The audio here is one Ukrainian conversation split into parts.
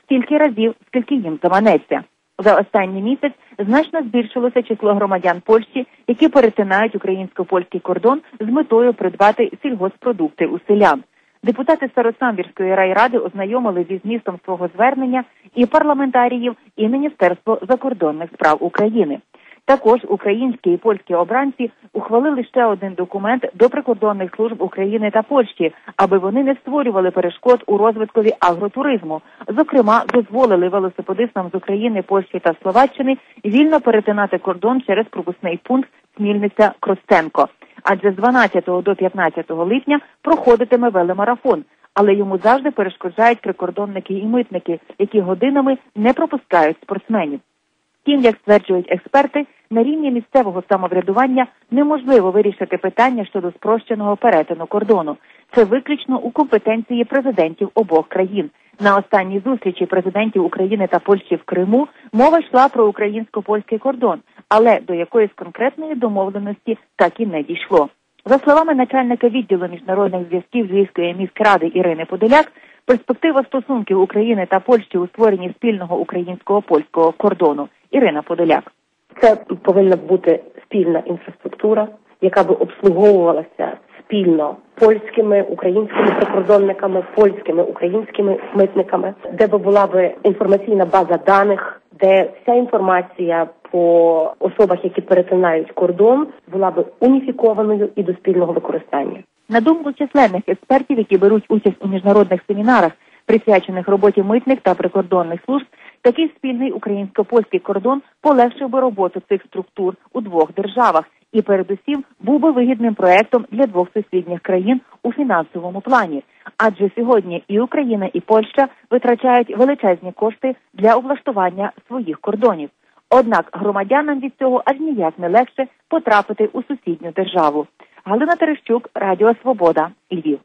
стільки разів, скільки їм заманеться. За останній місяць значно збільшилося число громадян Польщі, які перетинають українсько-польський кордон з метою придбати сільгосппродукти у селян. Депутати Старосамбірської райради ознайомили зі змістом свого звернення і парламентаріїв, і Міністерство закордонних справ України. Також українські і польські обранці ухвалили ще один документ до прикордонних служб України та Польщі, аби вони не створювали перешкод у розвиткові агротуризму. Зокрема, дозволили велосипедистам з України, Польщі та Словаччини вільно перетинати кордон через пропускний пункт Смільниця-Кростенко. Адже з 12 до 15 липня проходитиме веломарафон, але йому завжди перешкоджають прикордонники і митники, які годинами не пропускають спортсменів. Втім, як стверджують експерти, на рівні місцевого самоврядування неможливо вирішити питання щодо спрощеного перетину кордону. Це виключно у компетенції президентів обох країн. На останній зустрічі президентів України та Польщі в Криму мова йшла про українсько-польський кордон, але до якоїсь конкретної домовленості так і не дійшло. За словами начальника відділу міжнародних зв'язків Львівської міськради Ірини Подоляк, перспектива стосунків України та Польщі у створенні спільного українсько-польського кордону. Ірина Подоляк. Це повинна бути спільна інфраструктура, яка би обслуговувалася спільно польськими, українськими прикордонниками, польськими, українськими митниками, де би була би інформаційна база даних, де вся інформація по особах, які перетинають кордон, була би уніфікованою і до спільного використання. На думку численних експертів, які беруть участь у міжнародних семінарах, присвячених роботі митних та прикордонних служб, такий спільний українсько-польський кордон полегшив би роботу цих структур у двох державах і, передусім, був би вигідним проектом для двох сусідніх країн у фінансовому плані. Адже сьогодні і Україна, і Польща витрачають величезні кошти для облаштування своїх кордонів. Однак громадянам від цього аж ніяк не легше потрапити у сусідню державу. Галина Терещук, Радіо Свобода, Львів.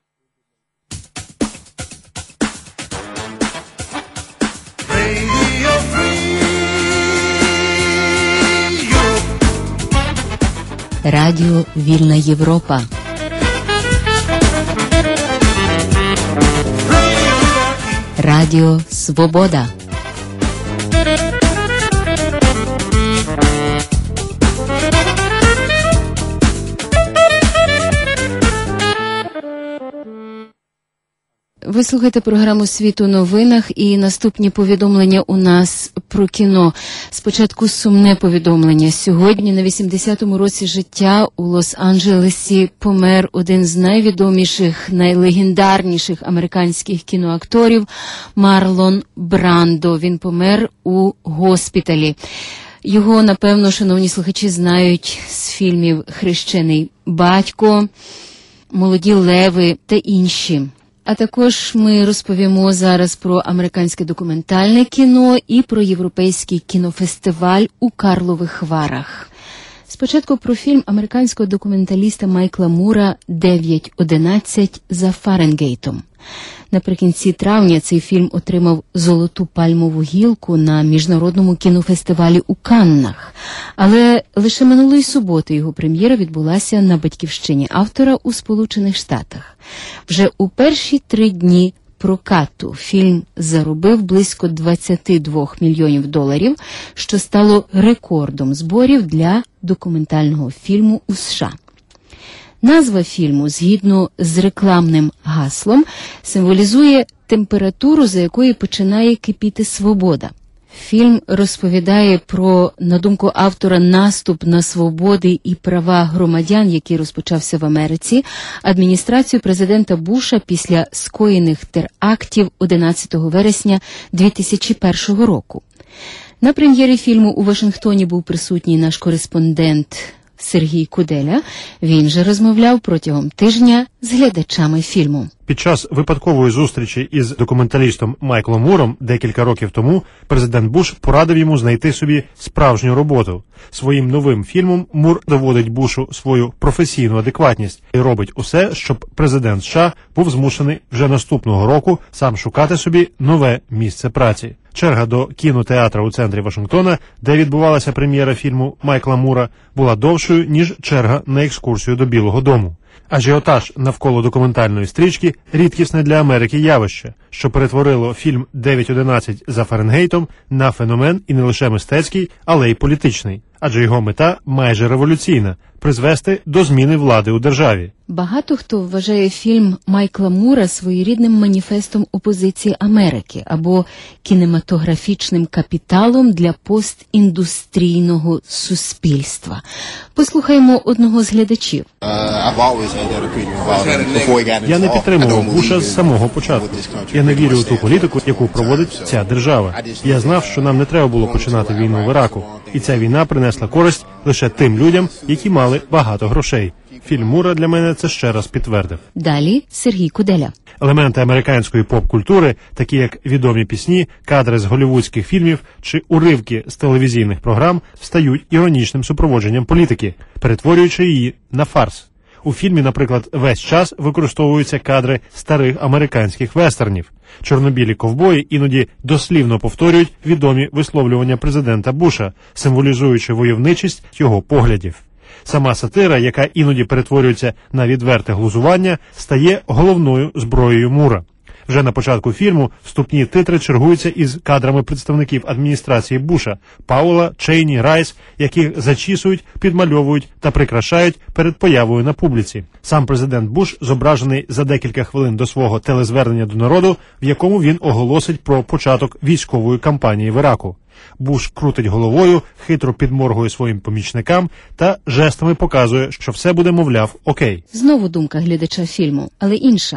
Радіо Вільна Європа. Радіо Свобода. Ви слухаєте програму «Світ у новинах» і наступні повідомлення у нас про кіно. Спочатку сумне повідомлення. Сьогодні на 80-му році життя у Лос-Анджелесі помер один з найвідоміших, найлегендарніших американських кіноакторів Марлон Брандо. Він помер у госпіталі. Його, напевно, шановні слухачі, знають з фільмів «Хрещений батько», «Молоді леви» та інші. А також ми розповімо зараз про американське документальне кіно і про європейський кінофестиваль у Карлових Варах. Спочатку про фільм американського документаліста Майкла Мура «9.11 за Фаренгейтом». Наприкінці травня цей фільм отримав «Золоту пальмову гілку» на міжнародному кінофестивалі у Каннах. Але лише минулої суботи його прем'єра відбулася на батьківщині автора у Сполучених Штатах. Вже у перші 3 дні прокату фільм заробив близько $22 мільйонів, що стало рекордом зборів для документального фільму у США. Назва фільму, згідно з рекламним гаслом, символізує температуру, за якої починає кипіти свобода. Фільм розповідає про, на думку автора, наступ на свободи і права громадян, який розпочався в Америці, адміністрацію президента Буша після скоєних терактів 11 вересня 2001 року. На прем'єрі фільму у Вашингтоні був присутній наш кореспондент Сергій Куделя. Він же розмовляв протягом тижня з глядачами фільму. Під час випадкової зустрічі із документалістом Майклом Муром декілька років тому президент Буш порадив йому знайти собі справжню роботу. Своїм новим фільмом Мур доводить Бушу свою професійну адекватність і робить усе, щоб президент США був змушений вже наступного року сам шукати собі нове місце праці. Черга до кінотеатра у центрі Вашингтона, де відбувалася прем'єра фільму Майкла Мура, була довшою, ніж черга на екскурсію до Білого дому. Ажіотаж навколо документальної стрічки – рідкісне для Америки явище, що перетворило фільм «9.11 за Фаренгейтом» на феномен і не лише мистецький, але й політичний. Адже його мета майже революційна – призвести до зміни влади у державі. Багато хто вважає фільм Майкла Мура своєрідним маніфестом опозиції Америки або кінематографічним капіталом для постіндустрійного суспільства. Послухаємо одного з глядачів. Я не підтримував Буша з самого початку. Я не вірю у ту політику, яку проводить ця держава. Я знав, що нам не треба було починати війну в Іраку. І ця війна принесла користь лише тим людям, які мали багато грошей. Фільм Мура для мене це ще раз підтвердив. Далі Сергій Куделя. Елементи американської поп-культури, такі як відомі пісні, кадри з голлівудських фільмів чи уривки з телевізійних програм, стають іронічним супроводженням політики, перетворюючи її на фарс. У фільмі, наприклад, весь час використовуються кадри старих американських вестернів. Чорнобілі ковбої іноді дослівно повторюють відомі висловлювання президента Буша, символізуючи войовничість його поглядів. Сама сатира, яка іноді перетворюється на відверте глузування, стає головною зброєю Мура. Вже на початку фільму вступні титри чергуються із кадрами представників адміністрації Буша – Пауела, Чейні, Райс, яких зачісують, підмальовують та прикрашають перед появою на публіці. Сам президент Буш зображений за декілька хвилин до свого телезвернення до народу, в якому він оголосить про початок військової кампанії в Іраку. Буш крутить головою, хитро підморгує своїм помічникам та жестами показує, що все буде, мовляв, окей. Знову думка глядача фільму, але інша.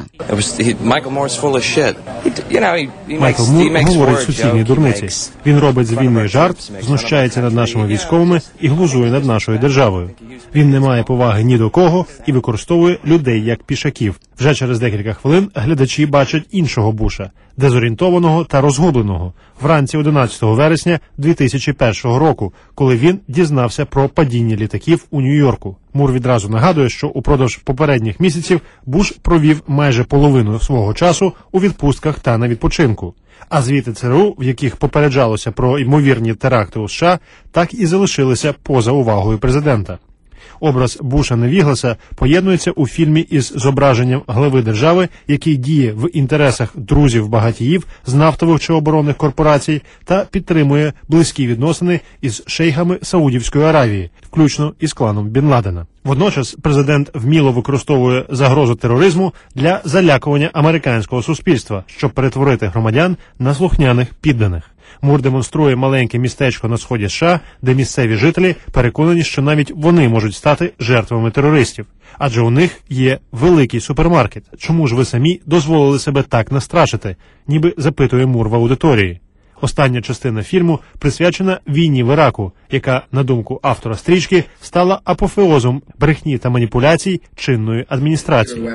Майкл Мур говорить суцільні дурниці. Він робить з війни жарт, знущається над нашими військовими і глузує над нашою державою. Він не має поваги ні до кого і використовує людей як пішаків. Вже через декілька хвилин глядачі бачать іншого Буша, дезорієнтованого та розгубленого, вранці 11 вересня 2001 року, коли він дізнався про падіння літаків у Нью-Йорку. Мур відразу нагадує, що упродовж попередніх місяців Буш провів майже половину свого часу у відпустках та на відпочинку. А звіти ЦРУ, в яких попереджалося про ймовірні теракти у США, так і залишилися поза увагою президента. Образ Буша-невігласа поєднується у фільмі із зображенням глави держави, який діє в інтересах друзів-багатіїв з нафтових чи оборонних корпорацій та підтримує близькі відносини із шейхами Саудівської Аравії, включно із кланом Бін Ладена. Водночас президент вміло використовує загрозу тероризму для залякування американського суспільства, щоб перетворити громадян на слухняних підданих. Мур демонструє маленьке містечко на сході США, де місцеві жителі переконані, що навіть вони можуть стати жертвами терористів. Адже у них є великий супермаркет. Чому ж ви самі дозволили себе так настрашити? Ніби запитує Мур в аудиторії. Остання частина фільму присвячена війні в Іраку, яка, на думку автора стрічки, стала апофеозом брехні та маніпуляцій чинної адміністрації.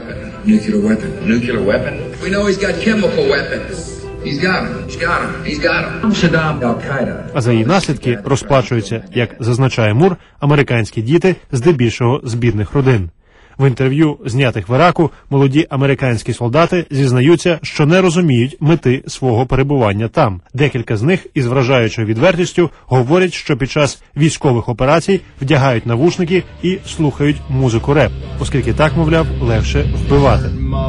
А за її наслідки розплачуються, як зазначає Мур, американські діти, здебільшого з бідних родин. В інтерв'ю, знятих в Іраку, молоді американські солдати зізнаються, що не розуміють мети свого перебування там. Декілька з них із вражаючою відвертістю говорять, що під час військових операцій вдягають навушники і слухають музику реп, оскільки так, мовляв, легше вбивати.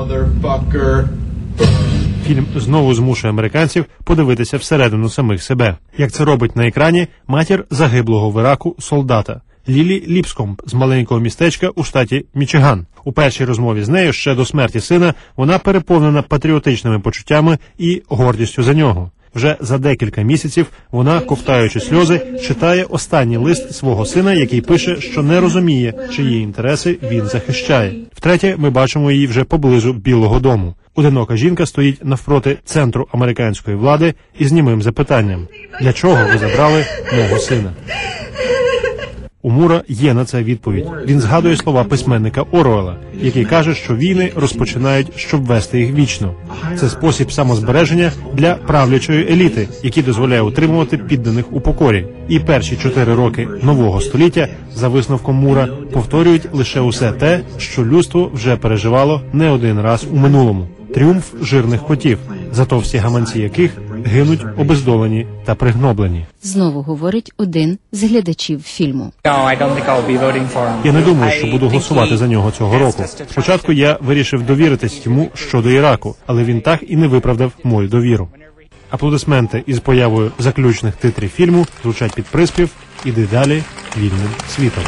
Фільм знову змушує американців подивитися всередину самих себе. Як це робить на екрані матір загиблого в Іраку солдата Лілі Ліпскомб з маленького містечка у штаті Мічиган. У першій розмові з нею ще до смерті сина вона переповнена патріотичними почуттями і гордістю за нього. Вже за декілька місяців вона, ковтаючи сльози, читає останній лист свого сина, який пише, що не розуміє, чиї інтереси він захищає. Втретє, ми бачимо її вже поблизу Білого дому. Одинока жінка стоїть навпроти центру американської влади із німим запитанням: «Для чого ви забрали мого сина?» У Мура є на це відповідь. Він згадує слова письменника Оруелла, який каже, що війни розпочинають, щоб вести їх вічно. Це спосіб самозбереження для правлячої еліти, який дозволяє утримувати підданих у покорі. І перші 4 роки нового століття, за висновком Мура, повторюють лише усе те, що людство вже переживало не один раз у минулому. Тріумф жирних котів, зато всі гаманці яких гинуть обездолені та пригноблені. Знову говорить один з глядачів фільму. Я не думаю, що буду голосувати за нього цього року. Спочатку я вирішив довіритись йому щодо Іраку, але він так і не виправдав мою довіру. Аплодисменти із появою заключних титрів фільму звучать під приспів «Іди далі вільним світом».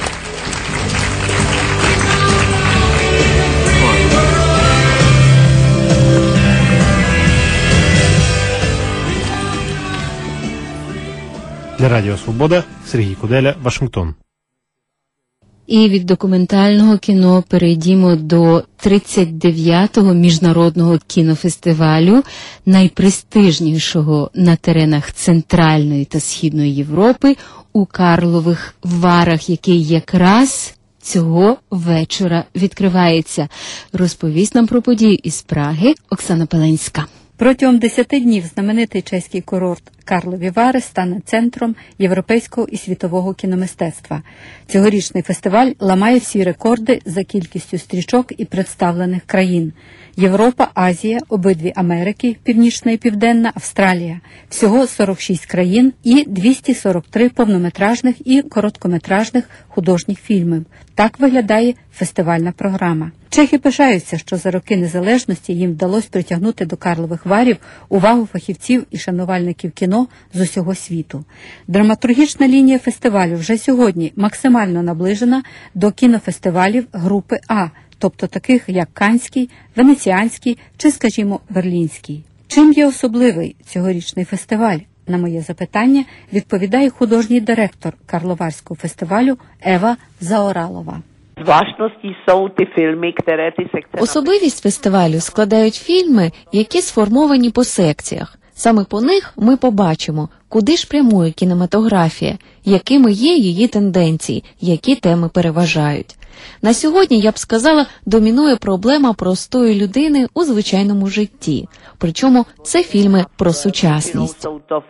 Для Радіо Свобода, Сергій Куделя, Вашингтон. І від документального кіно перейдімо до 39-го міжнародного кінофестивалю, найпрестижнішого на теренах Центральної та Східної Європи у Карлових Варах, який якраз цього вечора відкривається. Розповість нам про подію із Праги Оксана Пеленська. Протягом 10 днів знаменитий чеський курорт Карлові Вари стане центром європейського і світового кіномистецтва. Цьогорічний фестиваль ламає всі рекорди за кількістю стрічок і представлених країн. Європа, Азія, обидві Америки, Північна і Південна, Австралія. Всього 46 країн і 243 повнометражних і короткометражних художніх фільмів. Так виглядає фестивальна програма. Чехи пишаються, що за роки незалежності їм вдалося притягнути до Карлових Варів увагу фахівців і шанувальників кіно з усього світу. Драматургічна лінія фестивалю вже сьогодні максимально наближена до кінофестивалів групи А, тобто таких як Каннський, Венеціанський чи, скажімо, Берлінський. Чим є особливий цьогорічний фестиваль? На моє запитання відповідає художній директор Карловарського фестивалю Ева Заоралова. Особливість фестивалю складають фільми, які сформовані по секціях. Саме по них ми побачимо, куди ж прямує кінематографія, якими є її тенденції, які теми переважають. На сьогодні, я б сказала, домінує проблема простої людини у звичайному житті. Причому це фільми про сучасність.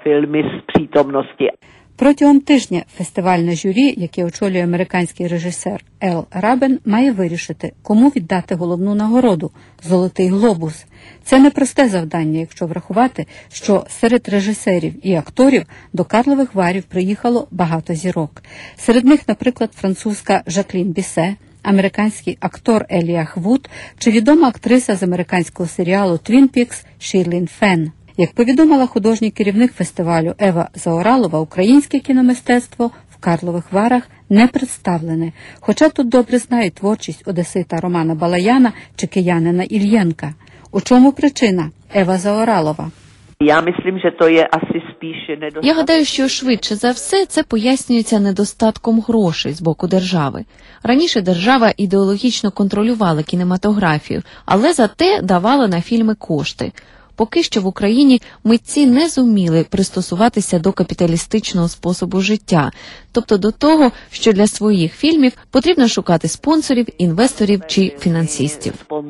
Протягом тижня фестивальне журі, яке очолює американський режисер Ел Рабен, має вирішити, кому віддати головну нагороду – «Золотий глобус». Це непросте завдання, якщо врахувати, що серед режисерів і акторів до Карлових Варів приїхало багато зірок. Серед них, наприклад, французька Жаклін Бісе, американський актор Еліах Вуд чи відома актриса з американського серіалу «Твін Пікс» Шірлін Фенн. Як повідомила художній керівник фестивалю Ева Заоралова, українське кіномистецтво в Карлових Варах не представлене, хоча тут добре знають творчість одесита Романа Балаяна чи киянина Ільєнка. У чому причина? Ева Заоралова. Я гадаю, що швидше за все це пояснюється недостатком грошей з боку держави. Раніше держава ідеологічно контролювала кінематографію, але зате давала на фільми кошти. Поки що в Україні митці не зуміли пристосуватися до капіталістичного способу життя, тобто до того, що для своїх фільмів потрібно шукати спонсорів, інвесторів чи фінансистів.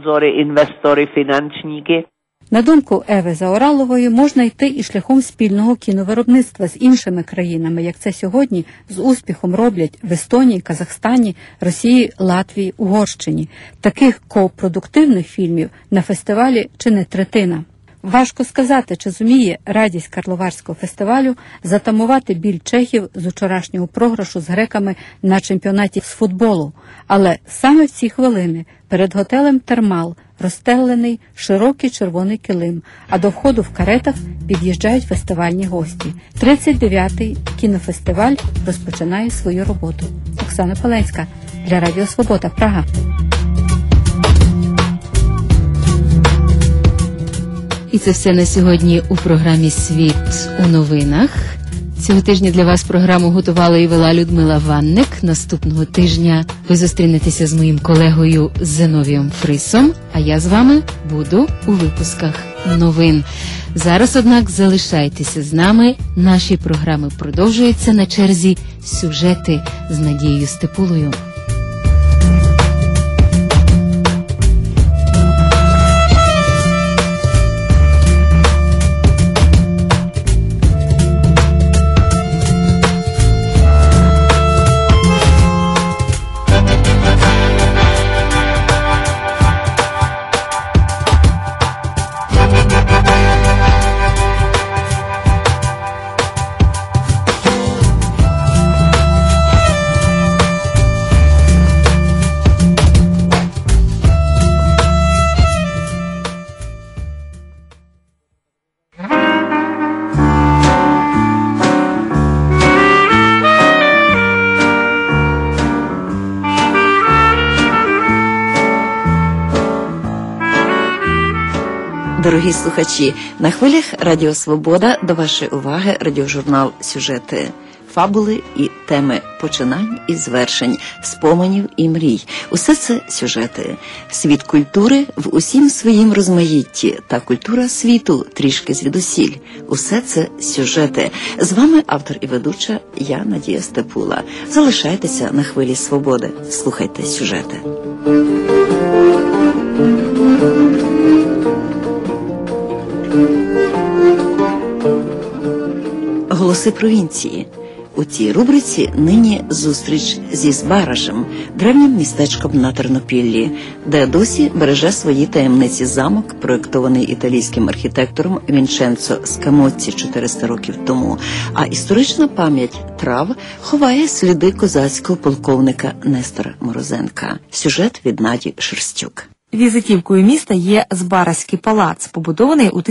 На думку Еви Заоралової, можна йти і шляхом спільного кіновиробництва з іншими країнами, як це сьогодні з успіхом роблять в Естонії, Казахстані, Росії, Латвії, Угорщині. Таких копродуктивних фільмів на фестивалі чи не третина. Важко сказати, чи зуміє радість Карловарського фестивалю затамувати біль чехів з вчорашнього програшу з греками на чемпіонаті з футболу. Але саме в ці хвилини перед готелем «Термал» розстелений широкий червоний килим, а до входу в каретах під'їжджають фестивальні гості. 39-й кінофестиваль розпочинає свою роботу. Оксана Пеленська для Радіо Свобода, Прага. І це все на сьогодні у програмі «Світ у новинах». Цього тижня для вас програму готувала і вела Людмила Ванник. Наступного тижня ви зустрінетеся з моїм колегою Зиновієм Фрисом, а я з вами буду у випусках новин. Зараз, однак, залишайтеся з нами. Наші програми продовжуються, на черзі сюжети з Надією Степулою. Дорогі слухачі, на хвилях Радіо Свобода до вашої уваги радіожурнал «Сюжети». Фабули і теми починань і звершень, споменів і мрій. Усе це сюжети. Світ культури в усім своїм розмаїтті та культура світу трішки звідусіль. Усе це сюжети. З вами автор і ведуча я, Надія Степула. Залишайтеся на хвилі свободи. Слухайте сюжети. Голоси провінції. У цій рубриці нині зустріч зі Збаражем, древнім містечком на Тернопіллі, де досі береже свої таємниці замок, проєктований італійським архітектором Вінченцо Скамоцці 400 років тому, а історична пам'ять трав ховає сліди козацького полковника Нестора Морозенка. Сюжет від Наді Шерстюк. Візитівкою міста є Збаразький палац, побудований у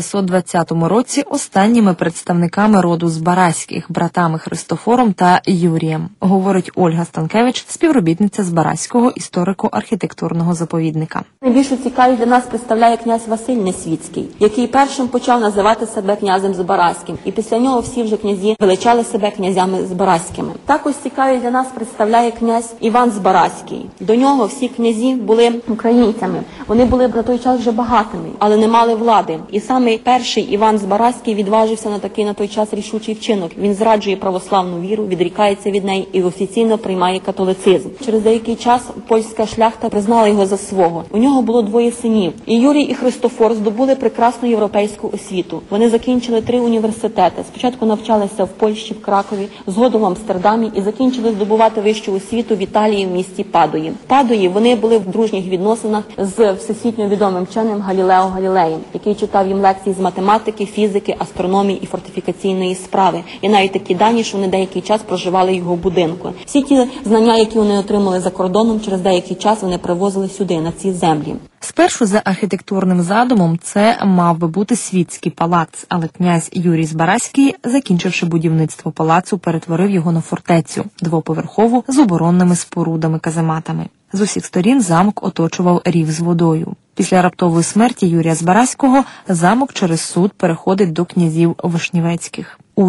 1620 році останніми представниками роду Збаразьких, братами Христофором та Юрієм, говорить Ольга Станкевич, співробітниця Збаразького історико-архітектурного заповідника. Найбільшу цікавість для нас представляє князь Василь Несвітський, який першим почав називати себе князем Збаразьким, і після нього всі вже князі величали себе князями Збаразькими. Також цікавість для нас представляє князь Іван Збаразький. До нього всі князі були українцями. Вони були на той час вже багатими, але не мали влади. І саме перший Іван Збаразький відважився на такий на той час рішучий вчинок. Він зраджує православну віру, відрікається від неї і офіційно приймає католицизм. Через деякий час польська шляхта признала його за свого. У нього було 2 синів. І Юрій, і Христофор здобули прекрасну європейську освіту. Вони закінчили 3 університети. Спочатку навчалися в Польщі, в Кракові, згодом в Амстердамі і закінчили здобувати вищу освіту в Італії в місті Падуї. В Падуї вони були в дружніх відносинах з всесвітньо відомим вченим Галілео Галілеєм, який читав їм лекції з математики, фізики, астрономії і фортифікаційної справи. І навіть такі дані, що вони деякий час проживали в його будинку. Всі ті знання, які вони отримали за кордоном, через деякий час вони привозили сюди, на ці землі. Спершу за архітектурним задумом це мав би бути світський палац, але князь Юрій Збаразький, закінчивши будівництво палацу, перетворив його на фортецю, 2-поверхову з оборонними спорудами-казематами. З усіх сторін замок оточував рів з водою. Після раптової смерті Юрія Збаразького замок через суд переходить до князів Вишнівецьких. У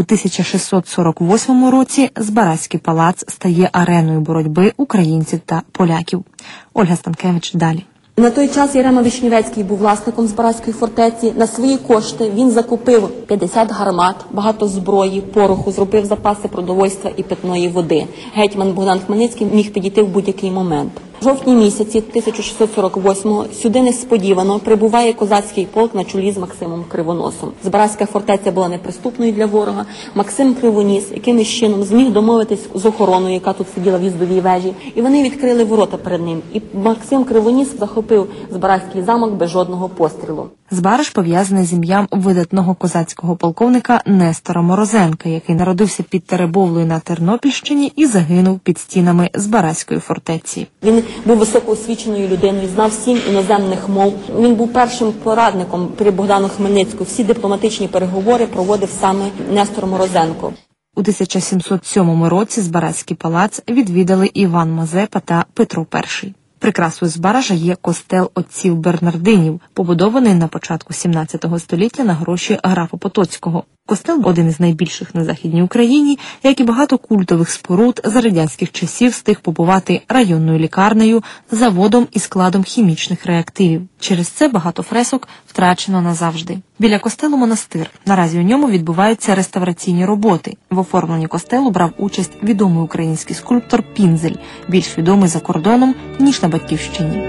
1648 році Збаразький палац стає ареною боротьби українців та поляків. Ольга Станкевич далі. На той час Єрема Вишнівецький був власником Збаразької фортеці. На свої кошти він закупив 50 гармат, багато зброї, пороху, зробив запаси продовольства і питної води. Гетьман Богдан Хмельницький міг підійти в будь-який момент. В жовтні місяці 1648-го сюди несподівано прибуває козацький полк на чолі з Максимом Кривоносом. Збаразька фортеця була неприступною для ворога. Максим Кривоніс якимось чином зміг домовитись з охороною, яка тут сиділа в їздовій вежі, і вони відкрили ворота перед ним. І Максим Кривоніс захопив Збаразький замок без жодного пострілу. Збараж пов'язаний з ім'ям видатного козацького полковника Нестора Морозенка, який народився під Теребовлею на Тернопільщині і загинув під стінами Збаразької фортеці. Він був високоосвіченою людиною, знав 7 іноземних мов. Він був першим порадником при Богдану Хмельницькому. Всі дипломатичні переговори проводив саме Нестор Морозенко. У 1707 році Збаразький палац відвідали Іван Мазепа та Петро І. Прикрасою Збаража є костел отців Бернардинів, побудований на початку 17 століття на гроші графа Потоцького. Костел – один із найбільших на Західній Україні, як і багато культових споруд за радянських часів встиг побувати районною лікарнею, заводом і складом хімічних реактивів. Через це багато фресок втрачено назавжди. Біля костелу монастир. Наразі у ньому відбуваються реставраційні роботи. В оформленні костелу брав участь відомий український скульптор Пінзель, більш відомий за кордоном, ніж на Батьківщині.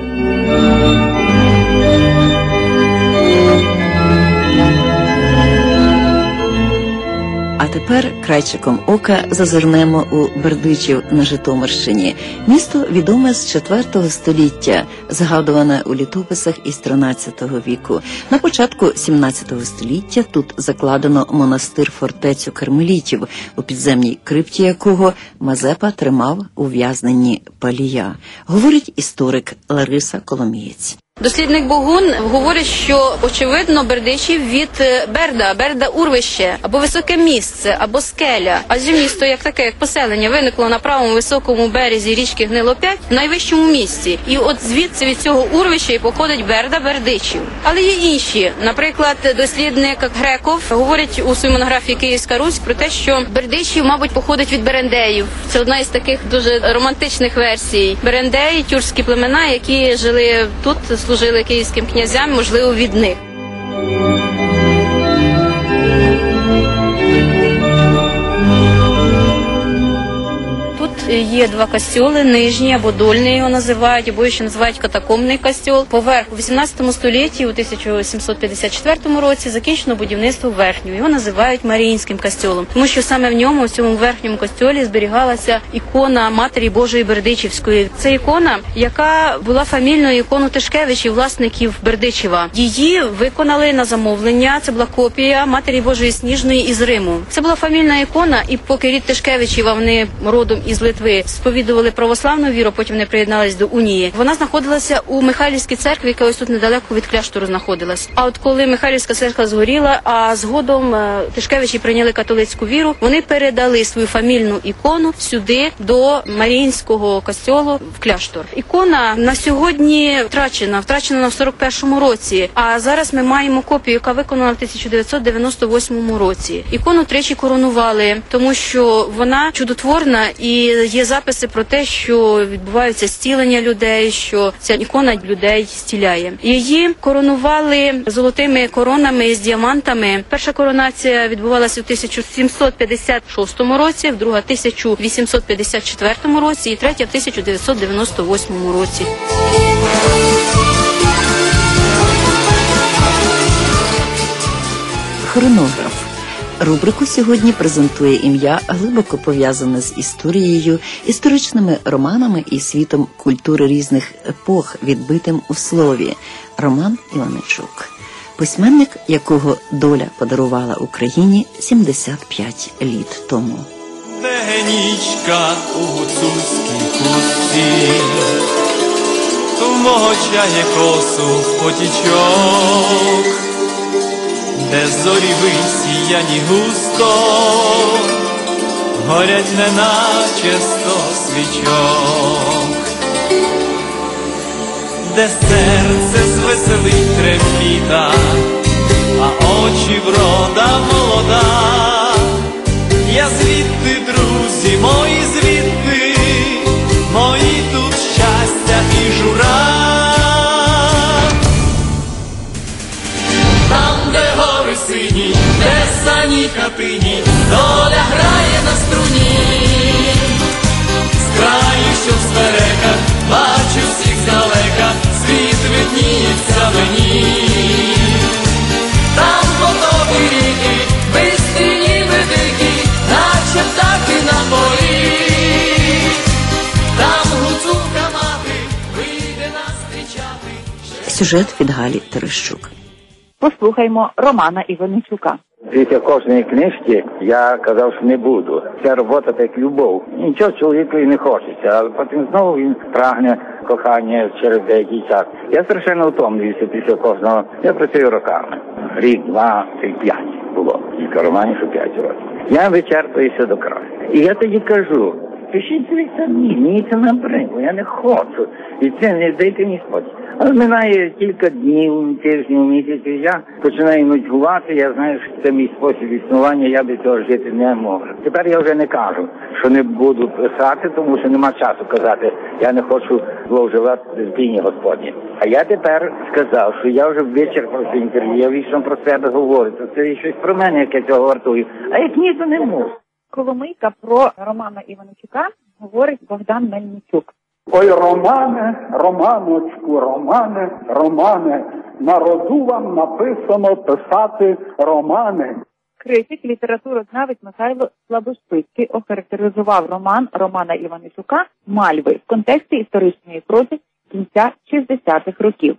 А тепер крайчиком ока зазирнемо у Бердичів на Житомирщині. Місто відоме з 4 століття, згадуване у літописах із 13 віку. На початку 17 століття тут закладено монастир-фортецю кармелітів, у підземній крипті якого Мазепа тримав ув'язненні Палія, говорить історик Лариса Коломієць. Дослідник Богун говорить, що, очевидно, Бердичів від Берда урвище, або високе місце, або скеля. Адже місто, як таке, як поселення, виникло на правому високому березі річки Гнилопять, в найвищому місці. І от звідси, від цього урвища, і походить Бердичів. Але є інші. Наприклад, дослідник Греков говорить у своїй монографії «Київська Русь» про те, що Бердичів, мабуть, походить від берендеїв. Це одна із таких дуже романтичних версій. Берендеї, тюркські племена, які жили тут, служили київським князям, можливо, від них. Є два костьоли, нижній або дольний його називають, або ще називають катакомний костьол. Поверх у 18 столітті, у 1754 році, закінчено будівництво верхнього. Його називають Маріїнським костьолом, тому що саме в ньому, в цьому верхньому костьолі, зберігалася ікона Матері Божої Бердичівської. Це ікона, яка була фамільною іконою Тишкевичів, власників Бердичева. Її виконали на замовлення, це була копія Матері Божої Сніжної із Риму. Це була фамільна ікона, і поки рід Тишкевичів, а вони родом із Литви, сповідували православну віру, потім вони приєднались до унії. Вона знаходилася у Михайлівській церкві, яка ось тут недалеко від кляштору знаходилась. А от коли Михайлівська церква згоріла, а згодом Тишкевичі прийняли католицьку віру, вони передали свою фамільну ікону сюди, до Маріїнського костьолу в кляштор. Ікона на сьогодні втрачена в 41-му році, а зараз ми маємо копію, яка виконана в 1998 році. Ікону тричі коронували, тому що вона чудотворна і є записи про те, що відбуваються зцілення людей, що ця ікона людей зціляє. Її коронували золотими коронами з діамантами. Перша коронація відбувалася у 1756 році, друга – 1854 році і третя – в 1998 році. Хронограф. Рубрику сьогодні презентує ім'я, глибоко пов'язане з історією, історичними романами і світом культури різних епох, відбитим у слові. Роман Іваничук. Письменник, якого доля подарувала Україні 75 літ тому. Тегенічка у гуцульській хустці, вмочає косу в потічок, де зорі висіяні густо, горять неначе 100 свічок, де серце звеселить трембіта, а очі врода молода. Я звідти, друзі мої, звідти, мої тут щастя і жура. Сині, де сані хатині, доля грає на струні. З краю, що в спереках, бачу всіх здалека, світ видніється мені. Там готові ріки, бистрі ведики, наче птахи на полі. Там гуцулка мати вийде нас зустрічати. Сюжет від Галі Терещук. Послухаймо Романа Іваничука. Після кожної книжки я казав, що не буду. Ця робота так як любов. Нічого чоловікові не хочеться, але потім знову він прагне кохання через деякий час. Я страшенно втомлююся після кожного. Я працюю роками. Рік, 2, 3, 5 було. Кілька романів, що 5 років. Я вичерпуюся до краю. І я тоді кажу, пишіть ви самі, мені це набридло, я не хочу. І це не дайте мені спокій. Але минає кілька днів, тижнів, місяців, я починаю нудьгувати, я знаю, що це мій спосіб існування, я без цього жити не можу. Тепер я вже не кажу, що не буду писати, тому що нема часу казати, я не хочу зловживати з піні Господні. А я тепер сказав, що я вже вичерпав це інтерв'ю, я вічно про себе говорю, то це щось про мене, як я цього вартую. А як ні, то не можу. Коломийка про Романа Іваничука говорить Богдан Мельничук. Ой, Романе, Романочку, Романе, Романе, народу вам написано писати романи. Критик, літературознавець Михайло Слабошпицький охарактеризував роман Романа Іваничука «Мальви» в контексті історичної прози кінця 60-х років.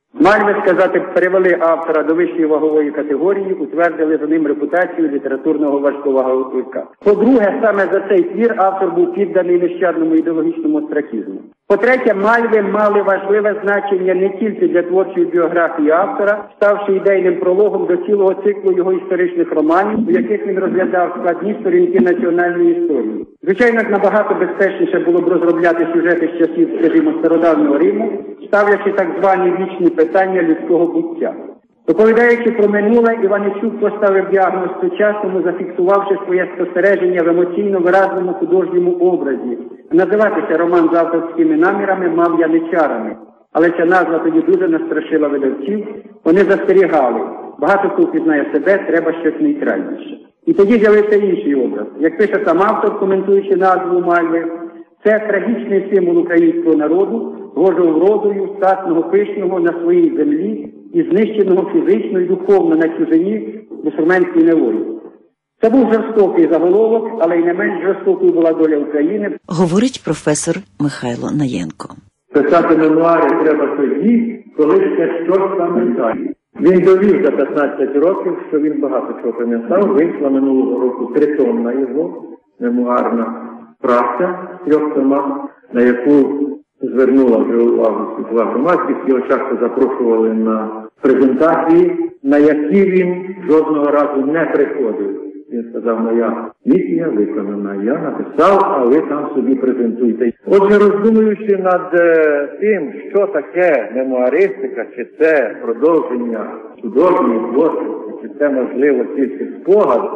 Мальви, сказати, перевели автора до вищої вагової категорії, утвердили за ним репутацію літературного важковаговика. По-друге, саме за цей твір автор був підданий нещадному ідеологічному остракізму. По-третє, Мальви мали важливе значення не тільки для творчої біографії автора, ставши ідейним прологом до цілого циклу його історичних романів, у яких він розглядав складні сторінки національної історії. Звичайно, набагато безпечніше було б розробляти сюжети з часів, скажімо, стародавнього Риму, ставлячи так звані вічні питання людського буття. Доповідаючи про минуле, Іваничук поставив діагноз сучасному, зафіксувавши своє спостереження в емоційно виразному художньому образі. Називатися роман з авторськими намірами мав яничарами, але ця назва тоді дуже настрашила видавців. Вони застерігали. Багато хто впізнає себе, треба щось нейтральніше. І тоді з'явився інший образ. Як пише сам автор, коментуючи назву Мальви, це трагічний символ українського народу, гожого вродою, статного, пишного на своїй землі і знищеного фізично і духовно на чужині мусульманській неволі. Це був жорстокий заголовок, але й не менш жорстокою була доля України. Говорить професор Михайло Наєнко. Писати мемуари треба тоді, коли ще щось пам'ятає. Він довів за 15 років, що він багато чого пам'ятав. Вийшла минулого року 3-томна його мемуарна праця, 3 томах, на яку звернула вже увагу світова громадськість. Його часто запрошували на презентації, на які він жодного разу не приходив. Він сказав, моя місія виконана, я написав, а ви там собі презентуйте. Отже, роздумуючи над тим, що таке мемуаристика, чи це продовження художньої творчості, чи це, можливо, тільки спогад,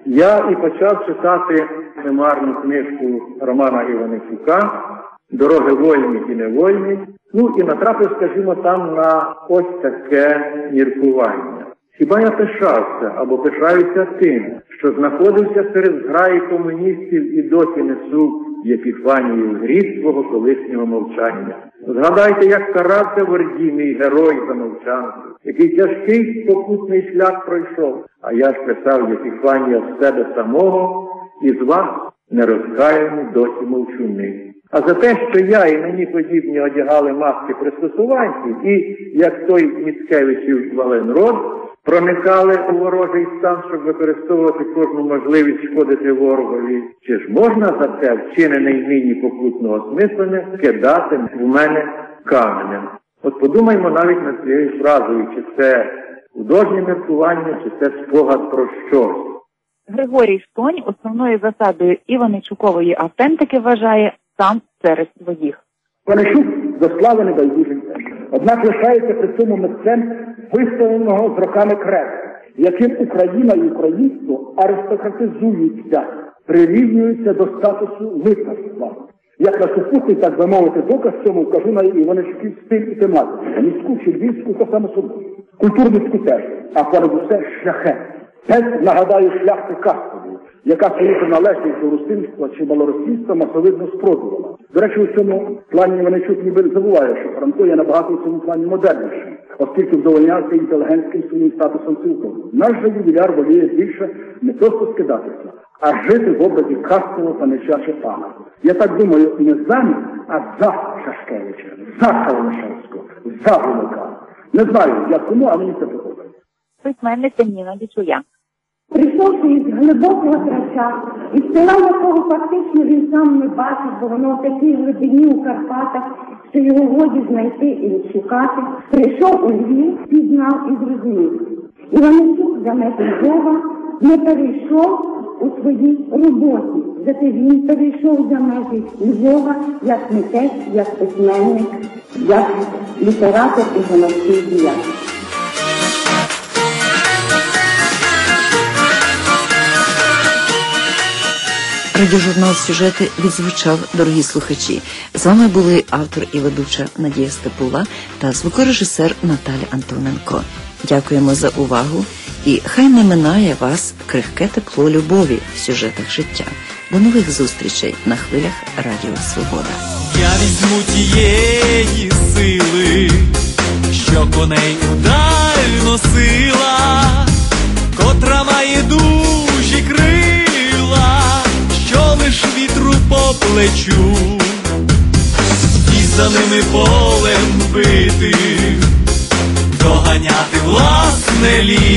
я і почав читати мемуарну книжку Романа Іваничука «Дороги вольні і невольні». Ну і натрапив, скажімо, там на ось таке міркування. Хіба я пишався або пишаюся тим, що знаходився серед зграї комуністів і досі несу в Епіфанію гріх свого колишнього мовчання. Згадайте, як карався в Орді мій герой за мовчанку, який тяжкий спокутний шлях пройшов, а я ж писав Епіфанія з себе самого, і з вас нерозкаяні досі мовчуни. А за те, що я і мені подібні одягали маски пристосуванців, і, як той Міцкевичів Валенрод, проникали у ворожий стан, щоб використовувати кожну можливість шкодити ворогові. Чи ж можна за це, вчинене й нині покутно осмислене, кидати в мене каменем? От подумаймо навіть над цією фразою, чи це художнє міркування, чи це спогад про щось. Григорій Штонь основною засадою Іваничукової автентики вважає сам серед своїх. Іваничук до слави не байдужий, однак лишається при цьому митцем виставленого з роками креслу, яким Україна і українство аристократизуються, прирівнюються до статусу лицарства. Як на супутний, так би мовити, доказ цьому вкажу на Іваничуків стиль і тематику. Міську чи львівську, то само собою. Культурницьку теж, а перед усе шляхет. Це, нагадаю, шляхти Кастової, яка свою приналежність до русинства чи малоросійства масовидно спродувала. До речі, у цьому плані Іваничук ніби не забуває, що Франко є набагато у цьому плані модернішим, оскільки вдовольнявся інтелігентським своїм статусом цілком. Наш же ювіляр воліє більше не просто скидатися, а жити в образі Кастового та Нечача пана. Я так думаю, не за ним, а за Шашкевича, за Калинишевського, за Гулака. Не знаю, як кому, а мені це подобається. Письменниця Ніна Дічуя. Прийшовши із глибокого трача, із села, якого фактично він сам не бачив, бо воно в такій глибині у Карпатах, що його годі знайти і відшукати, прийшов у Львів, пізнав і зрозумів. Іваничук за межі Львова не перейшов у своїй роботі, зате він перейшов за межі Львова як митець, як письменник, як літератор і громадський діяч. Радіожурнал «Сюжети» відзвучав, дорогі слухачі. З вами були автор і ведуча Надія Степула та звукорежисер Наталя Антоненко. Дякуємо за увагу і хай не минає вас крихке тепло любові в сюжетах життя. До нових зустрічей на хвилях Радіо Свобода. Я візьму тієї сили, що коней удаль носила, котра має дужі крила, що лиш вітру по плечу, і за ними полем бити, доганяти власне літо.